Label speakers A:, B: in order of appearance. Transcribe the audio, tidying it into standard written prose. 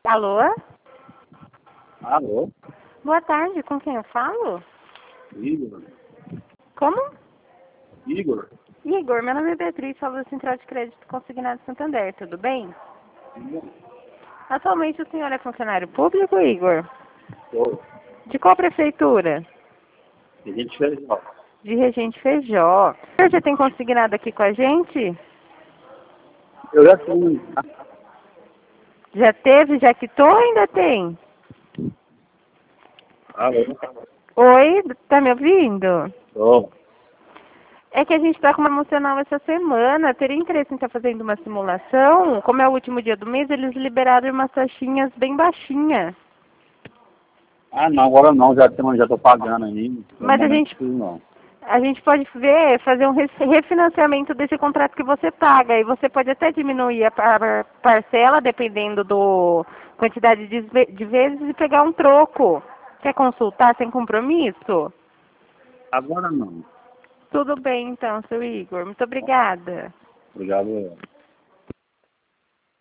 A: Alô?
B: Alô?
A: Boa tarde, com quem eu falo?
B: Igor?
A: Como?
B: Igor?
A: Igor, meu nome é Beatriz, falo da Central de Crédito Consignado Santander, tudo bem? Atualmente o senhor é funcionário público, Igor?
B: Sou.
A: De qual prefeitura?
B: A gente fez, ó.
A: De Regente Feijó. O senhor já tem consignado aqui com a gente?
B: Eu já fui.
A: Já teve, já quitou ou ainda tem?
B: Alô?
A: Oi, tá me ouvindo?
B: Sou.
A: É que a gente está com uma emocional essa semana. Teria interesse em estar fazendo uma simulação? Como é o último dia do mês, eles liberaram umas taxinhas bem baixinhas.
B: Ah, não, agora não, já tô pagando aí.
A: Mas a gente pode ver, fazer um refinanciamento desse contrato que você paga. E você pode até diminuir a parcela, dependendo do quantidade de vezes, e pegar um troco. Quer consultar sem compromisso?
B: Agora não.
A: Tudo bem, então, seu Igor. Muito obrigada.
B: Obrigado.